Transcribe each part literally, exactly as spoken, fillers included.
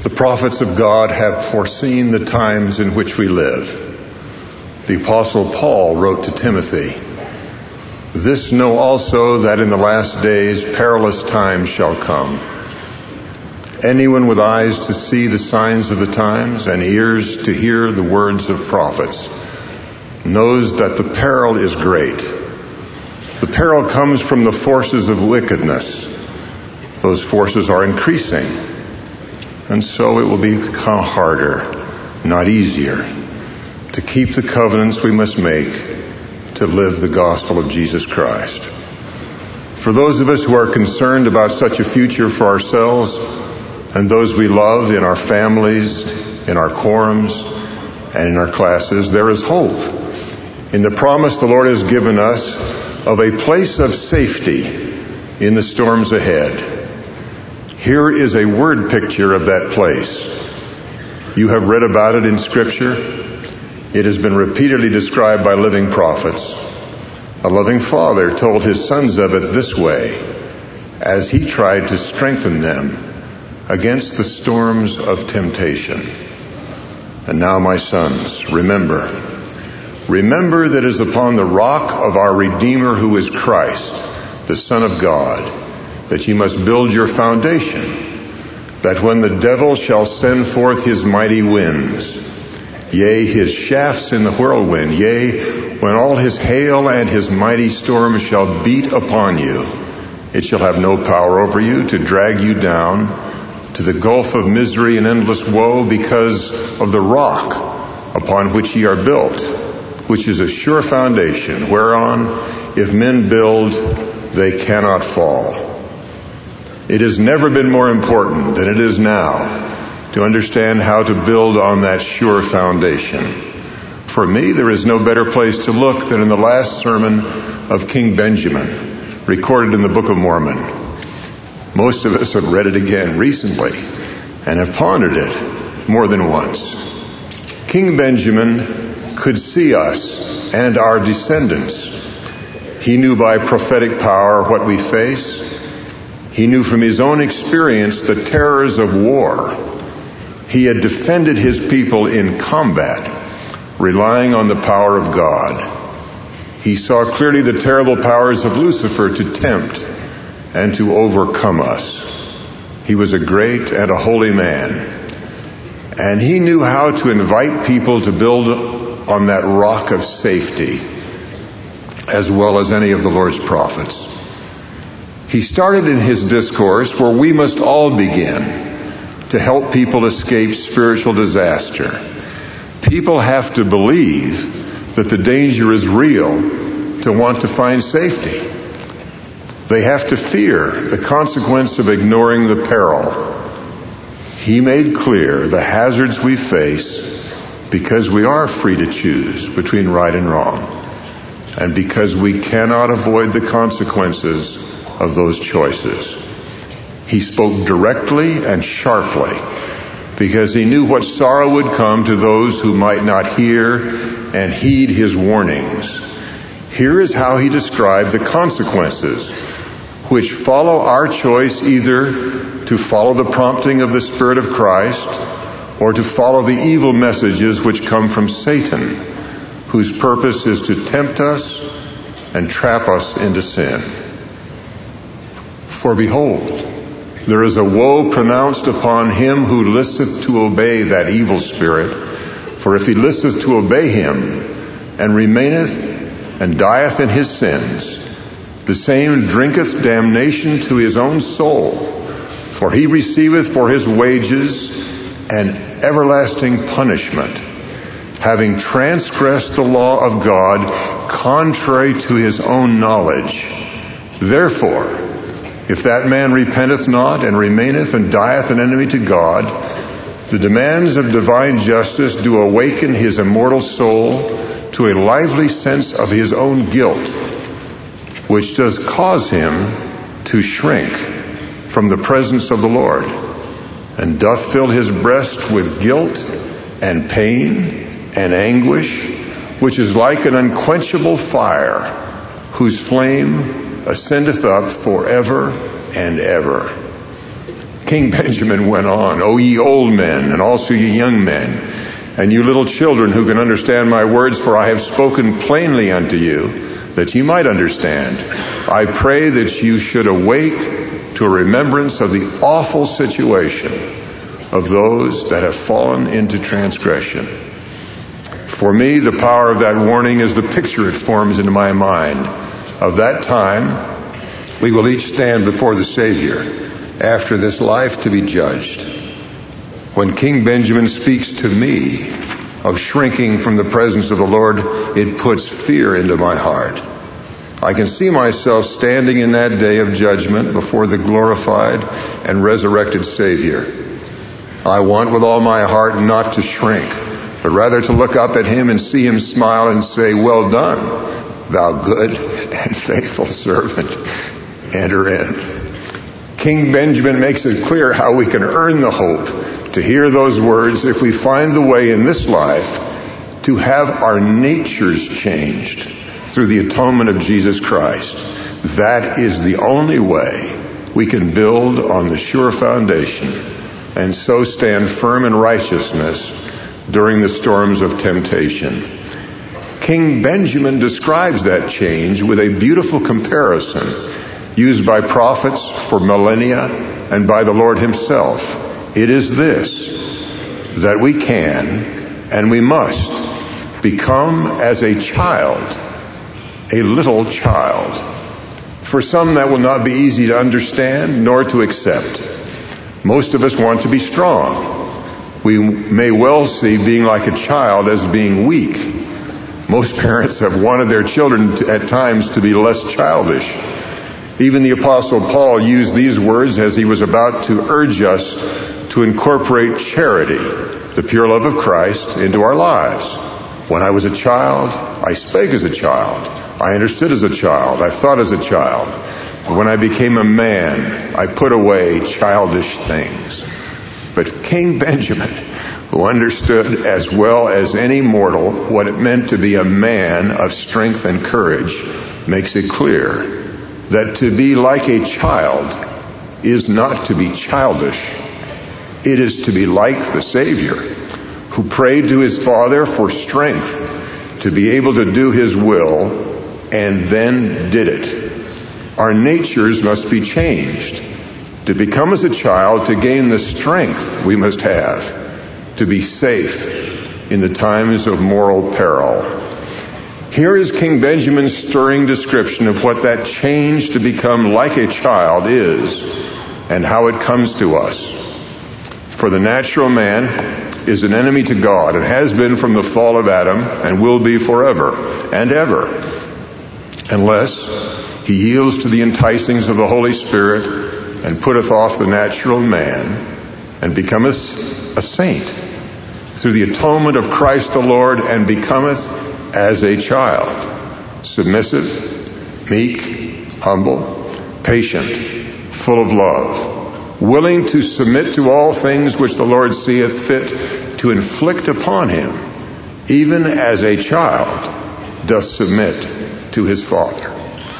The prophets of God have foreseen the times in which we live. The Apostle Paul wrote to Timothy, "This know also that in the last days perilous times shall come. Anyone with eyes to see the signs of the times and ears to hear the words of prophets knows that the peril is great. The peril comes from the forces of wickedness. Those forces are increasing, and so it will become harder, not easier, to keep the covenants we must make to live the gospel of Jesus Christ." For those of us who are concerned about such a future for ourselves and those we love in our families, in our quorums, and in our classes, there is hope in the promise the Lord has given us of a place of safety in the storms ahead. Here is a word picture of that place. You have read about it in Scripture. It has been repeatedly described by living prophets. A loving father told his sons of it this way, as he tried to strengthen them against the storms of temptation. "And now, my sons, remember, remember that it is upon the rock of our Redeemer, who is Christ, the Son of God, that ye must build your foundation, that when the devil shall send forth his mighty winds, yea, his shafts in the whirlwind, yea, when all his hail and his mighty storms shall beat upon you, it shall have no power over you to drag you down to the gulf of misery and endless woe, because of the rock upon which ye are built, which is a sure foundation, whereon if men build, they cannot fall." It has never been more important than it is now to understand how to build on that sure foundation. For me, there is no better place to look than in the last sermon of King Benjamin, recorded in the Book of Mormon. Most of us have read it again recently and have pondered it more than once. King Benjamin could see us and our descendants. He knew by prophetic power what we face. He knew from his own experience the terrors of war. He had defended his people in combat, relying on the power of God. He saw clearly the terrible powers of Lucifer to tempt and to overcome us. He was a great and a holy man, and he knew how to invite people to build on that rock of safety, as well as any of the Lord's prophets. He started in his discourse where we must all begin to help people escape spiritual disaster. People have to believe that the danger is real to want to find safety. They have to fear the consequence of ignoring the peril. He made clear the hazards we face because we are free to choose between right and wrong, and because we cannot avoid the consequences of those choices. He spoke directly and sharply because he knew what sorrow would come to those who might not hear and heed his warnings. Here is how he described the consequences which follow our choice either to follow the prompting of the Spirit of Christ or to follow the evil messages which come from Satan, whose purpose is to tempt us and trap us into sin. "For behold, there is a woe pronounced upon him who listeth to obey that evil spirit. For if he listeth to obey him, and remaineth and dieth in his sins, the same drinketh damnation to his own soul. For he receiveth for his wages an everlasting punishment, having transgressed the law of God contrary to his own knowledge. Therefore, if that man repenteth not, and remaineth and dieth an enemy to God, the demands of divine justice do awaken his immortal soul to a lively sense of his own guilt, which does cause him to shrink from the presence of the Lord, and doth fill his breast with guilt and pain and anguish, which is like an unquenchable fire, whose flame ascendeth up forever and ever." King Benjamin went on, O ye old men, and also ye young men, and you little children who can understand my words, for I have spoken plainly unto you, that ye might understand. I pray that you should awake to a remembrance of the awful situation of those that have fallen into transgression. For me, the power of that warning is the picture it forms into my mind. Of that time, we will each stand before the Savior after this life to be judged. When King Benjamin speaks to me of shrinking from the presence of the Lord, it puts fear into my heart. I can see myself standing in that day of judgment before the glorified and resurrected Savior. I want with all my heart not to shrink, but rather to look up at him and see him smile and say, well done, thou good and faithful servant. Enter in. King Benjamin makes it clear how we can earn the hope to hear those words if we find the way in this life to have our natures changed through the atonement of Jesus Christ. That is the only way we can build on the sure foundation and so stand firm in righteousness during the storms of temptation. King Benjamin describes that change with a beautiful comparison used by prophets for millennia and by the Lord himself. It is this, that we can and we must become as a child, a little child. For some, that will not be easy to understand nor to accept. Most of us want to be strong. We may well see being like a child as being weak. Most parents have wanted their children to, at times to be less childish. Even the Apostle Paul used these words as he was about to urge us to incorporate charity, the pure love of Christ, into our lives. When I was a child, I spake as a child. I understood as a child. I thought as a child. But when I became a man, I put away childish things. But King Benjamin, who understood as well as any mortal what it meant to be a man of strength and courage, makes it clear that to be like a child is not to be childish. It is to be like the Savior, who prayed to his Father for strength to be able to do his will and then did it. Our natures must be changed. To become as a child, to gain the strength we must have to be safe in the times of moral peril. Here is King Benjamin's stirring description of what that change to become like a child is and how it comes to us. For the natural man is an enemy to God and has been from the fall of Adam and will be forever and ever, unless he yields to the enticings of the Holy Spirit and putteth off the natural man and becometh a saint through the atonement of Christ the Lord, and becometh as a child, submissive, meek, humble, patient, full of love, willing to submit to all things which the Lord seeth fit to inflict upon him, even as a child doth submit to his Father.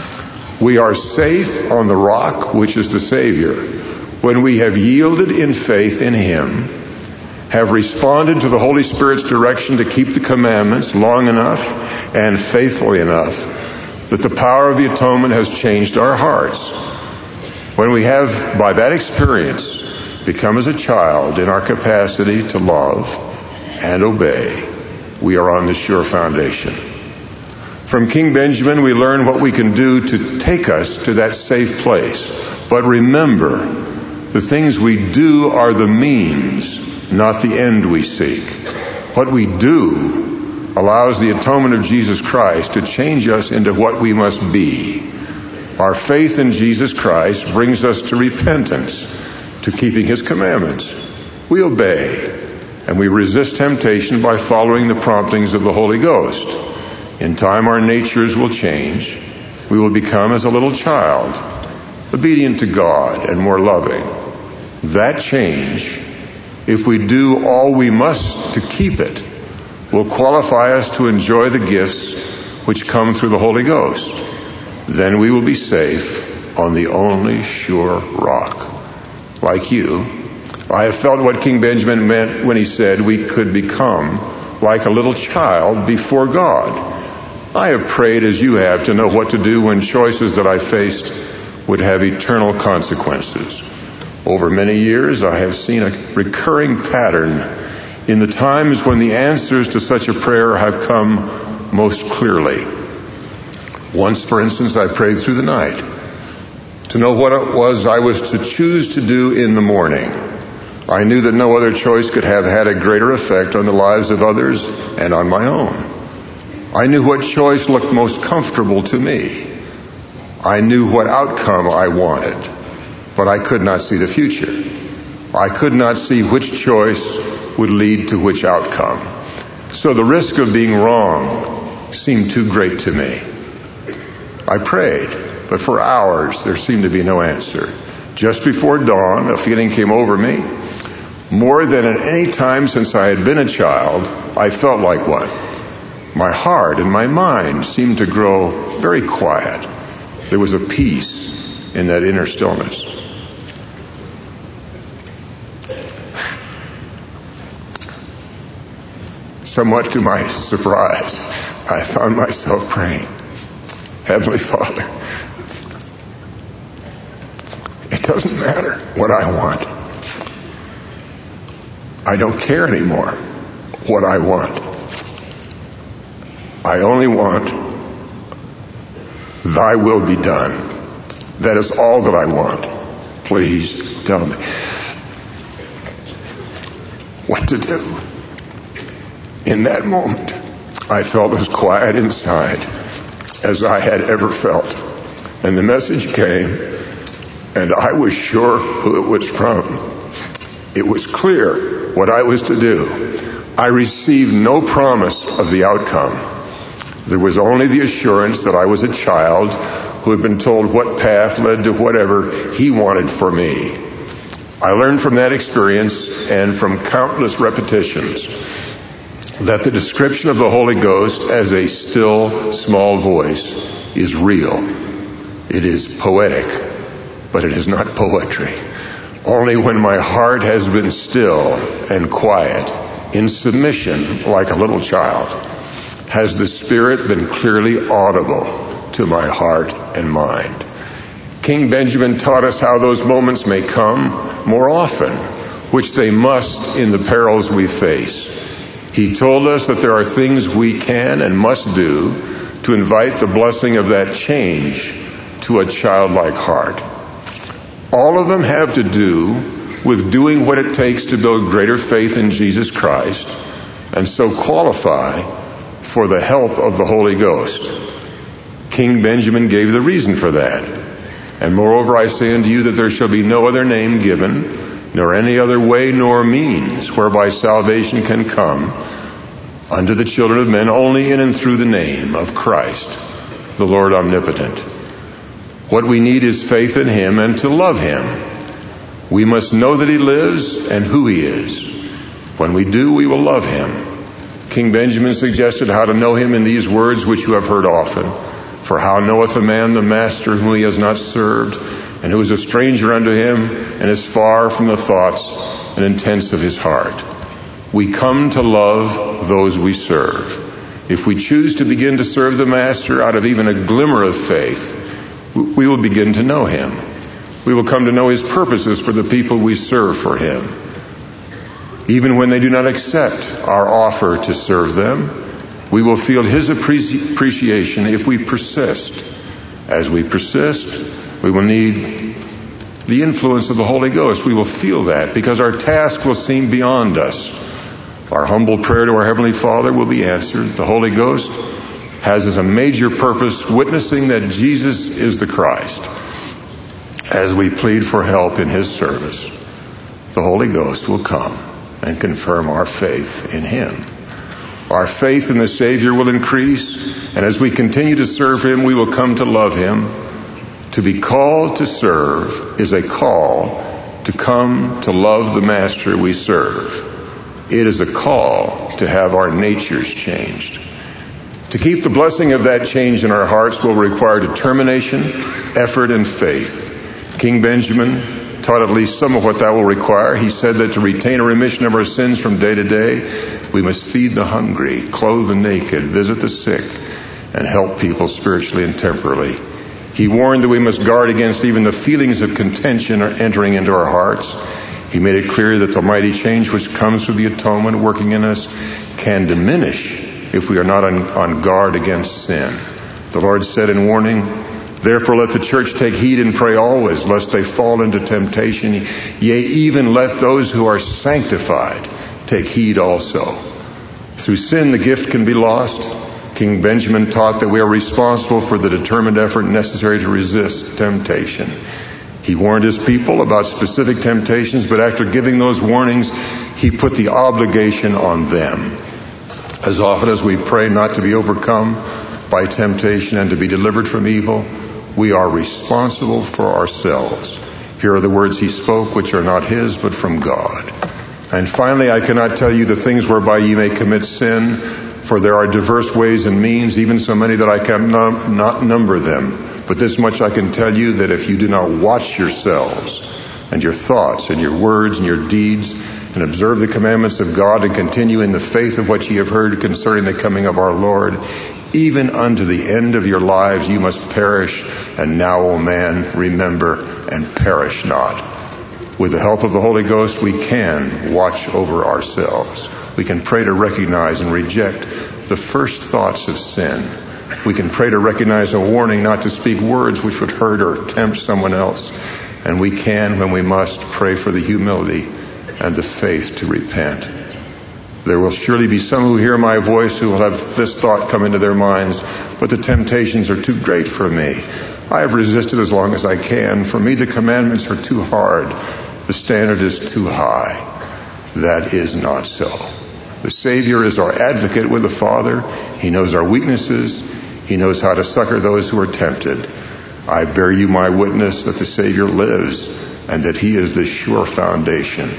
We are safe on the rock, which is the Savior, when we have yielded in faith in him, have responded to the Holy Spirit's direction to keep the commandments long enough and faithfully enough that the power of the atonement has changed our hearts. When we have, by that experience, become as a child in our capacity to love and obey, we are on the sure foundation. From King Benjamin, we learn what we can do to take us to that safe place. But remember, the things we do are the means, not the end we seek. What we do allows the atonement of Jesus Christ to change us into what we must be. Our faith in Jesus Christ brings us to repentance, to keeping his commandments. We obey, and we resist temptation by following the promptings of the Holy Ghost. In time, our natures will change. We will become as a little child, obedient to God and more loving. That change, if we do all we must to keep it, will qualify us to enjoy the gifts which come through the Holy Ghost. Then we will be safe on the only sure rock. like you, I have felt what King Benjamin meant when he said we could become like a little child before God. I have prayed as you have to know what to do when choices that I faced would have eternal consequences. Over many years, I have seen a recurring pattern in the times when the answers to such a prayer have come most clearly. Once, for instance, I prayed through the night to know what it was I was to choose to do in the morning. I knew that no other choice could have had a greater effect on the lives of others and on my own. I knew what choice looked most comfortable to me. I knew what outcome I wanted, but I could not see the future. I could not see which choice would lead to which outcome. So the risk of being wrong seemed too great to me. I prayed, but for hours there seemed to be no answer. Just before dawn, a feeling came over me. More than at any time since I had been a child, I felt like one. My heart and my mind seemed to grow very quiet. There was a peace in that inner stillness. Somewhat to my surprise, I found myself praying, Heavenly Father, it doesn't matter what I want. I don't care anymore what I want. I only want thy will be done. That is all that I want. Please tell me what to do. In that moment, I felt as quiet inside as I had ever felt. And the message came, and I was sure who it was from. It was clear what I was to do. I received no promise of the outcome. There was only the assurance that I was a child who had been told what path led to whatever he wanted for me. I learned from that experience and from countless repetitions that the description of the Holy Ghost as a still, small voice is real. It is poetic, but it is not poetry. Only when my heart has been still and quiet, in submission like a little child, has the Spirit been clearly audible to my heart and mind. King Benjamin taught us how those moments may come more often, which they must in the perils we face. He told us that there are things we can and must do to invite the blessing of that change to a childlike heart. All of them have to do with doing what it takes to build greater faith in Jesus Christ and so qualify for the help of the Holy Ghost. King Benjamin gave the reason for that. And moreover, I say unto you that there shall be no other name given, nor any other way nor means whereby salvation can come unto the children of men, only in and through the name of Christ, the Lord omnipotent. What we need is faith in him and to love him. We must know that he lives and who he is. When we do, we will love him. King Benjamin suggested how to know him in these words which you have heard often. For how knoweth a man the master whom he has not served, and who is a stranger unto him, and is far from the thoughts and intents of his heart? We come to love those we serve. If we choose to begin to serve the master out of even a glimmer of faith, we will begin to know him. We will come to know his purposes for the people we serve for him. Even when they do not accept our offer to serve them, we will feel his appreciation if we persist. As we persist, we will need the influence of the Holy Ghost. We will feel that because our task will seem beyond us. Our humble prayer to our Heavenly Father will be answered. The Holy Ghost has as a major purpose witnessing that Jesus is the Christ. As we plead for help in his service, the Holy Ghost will come and confirm our faith in him. Our faith in the Savior will increase, and as we continue to serve him, we will come to love him. To be called to serve is a call to come to love the Master we serve. It is a call to have our natures changed. To keep the blessing of that change in our hearts will require determination, effort, and faith. King Benjamin taught at least some of what that will require. He said that to retain a remission of our sins from day to day, we must feed the hungry, clothe the naked, visit the sick, and help people spiritually and temporally. He warned that we must guard against even the feelings of contention entering into our hearts. He made it clear that the mighty change which comes through the atonement working in us can diminish if we are not on, on guard against sin. The Lord said in warning, therefore let the church take heed and pray always, lest they fall into temptation. Yea, even let those who are sanctified take heed also. Through sin the gift can be lost. King Benjamin taught that we are responsible for the determined effort necessary to resist temptation. He warned his people about specific temptations, but after giving those warnings, he put the obligation on them. As often as we pray not to be overcome by temptation and to be delivered from evil, we are responsible for ourselves. Here are the words he spoke, which are not his, but from God. And finally, I cannot tell you the things whereby ye may commit sin, for there are diverse ways and means, even so many that I cannot not number them. But this much I can tell you, that if you do not watch yourselves and your thoughts and your words and your deeds, and observe the commandments of God, and continue in the faith of what ye have heard concerning the coming of our Lord, even unto the end of your lives you must perish. And now, O man, remember and perish not. With the help of the Holy Ghost, we can watch over ourselves. We can pray to recognize and reject the first thoughts of sin. We can pray to recognize a warning not to speak words which would hurt or tempt someone else. And we can, when we must, pray for the humility and the faith to repent. There will surely be some who hear my voice who will have this thought come into their minds, but the temptations are too great for me. I have resisted as long as I can. For me, the commandments are too hard. The standard is too high. That is not so. The Savior is our advocate with the Father. He knows our weaknesses. He knows how to succor those who are tempted. I bear you my witness that the Savior lives and that he is the sure foundation.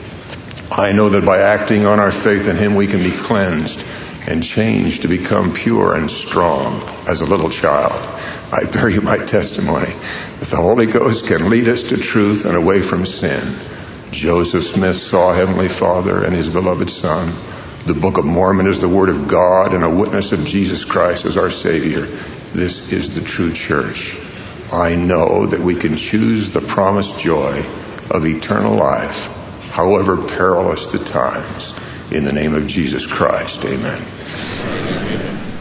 I know that by acting on our faith in him, we can be cleansed and changed to become pure and strong as a little child. I bear you my testimony that the Holy Ghost can lead us to truth and away from sin. Joseph Smith saw Heavenly Father and his beloved Son. The Book of Mormon is the Word of God and a witness of Jesus Christ as our Savior. This is the true church. I know that we can choose the promised joy of eternal life, however perilous the times. In the name of Jesus Christ, amen.